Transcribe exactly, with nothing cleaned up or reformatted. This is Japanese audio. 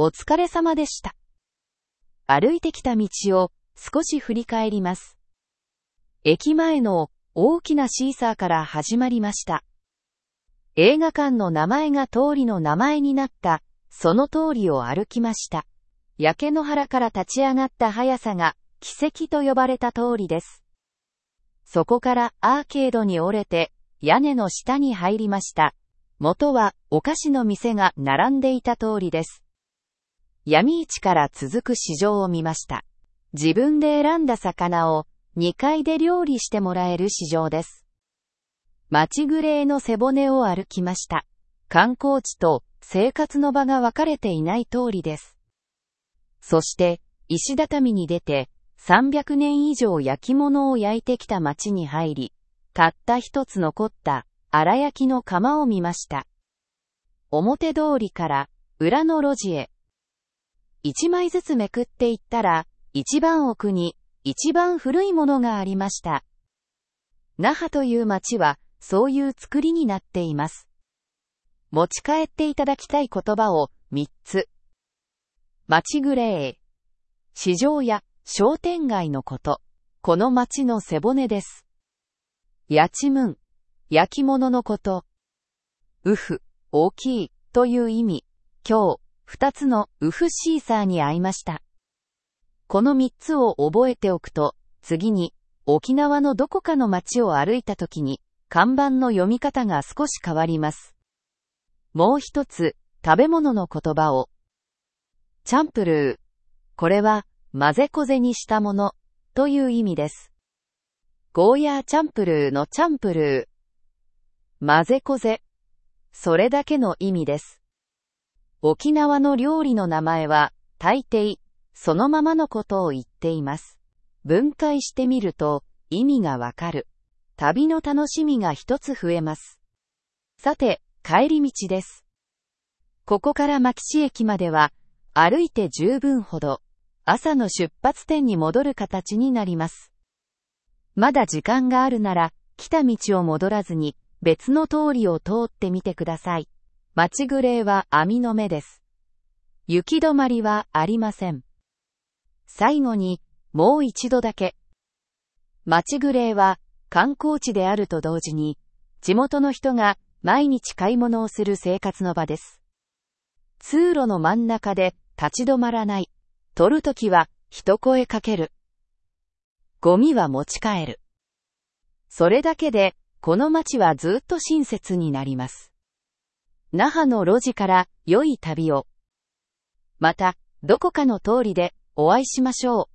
お疲れ様でした。歩いてきた道を少し振り返ります。駅前の大きなシーサーから始まりました。映画館の名前が通りの名前になった、その通りを歩きました。焼け野原から立ち上がった速さが奇跡と呼ばれた通りです。そこからアーケードに折れて屋根の下に入りました。元はお菓子の店が並んでいた通りです。闇市から続く市場を見ました。自分で選んだ魚をにかいで料理してもらえる市場です。町グレーの背骨を歩きました。観光地と生活の場が分かれていない通りです。そして、石畳に出て、さんびゃくねん以上焼き物を焼いてきた町に入り、たった一つ残った粗焼きの窯を見ました。表通りから裏の路地へ。一枚ずつめくっていったら、一番奥に一番古いものがありました。那覇という町は、そういう作りになっています。持ち帰っていただきたい言葉をみっつ。町グレー。市場や商店街のこと。この町の背骨です。やちむん。焼き物のこと。うふ、大きい、という意味。今日、二つのウフシーサーに会いました。この三つを覚えておくと、次に、沖縄のどこかの町を歩いたときに、看板の読み方が少し変わります。もう一つ、食べ物の言葉を。チャンプルー。これは、混ぜこぜにしたもの、という意味です。ゴーヤーチャンプルーのチャンプルー。混ぜこぜ。それだけの意味です。沖縄の料理の名前は、大抵、そのままのことを言っています。分解してみると、意味がわかる。旅の楽しみが一つ増えます。さて、帰り道です。ここから牧志駅までは、歩いて十分ほど、朝の出発点に戻る形になります。まだ時間があるなら、来た道を戻らずに、別の通りを通ってみてください。町グレーは網の目です。行き止まりはありません。最後に、もう一度だけ。町グレーは、観光地であると同時に、地元の人が毎日買い物をする生活の場です。通路の真ん中で立ち止まらない。取るときは一声かける。ゴミは持ち帰る。それだけで、この街はずっと親切になります。那覇の路地から良い旅を。また、どこかの通りでお会いしましょう。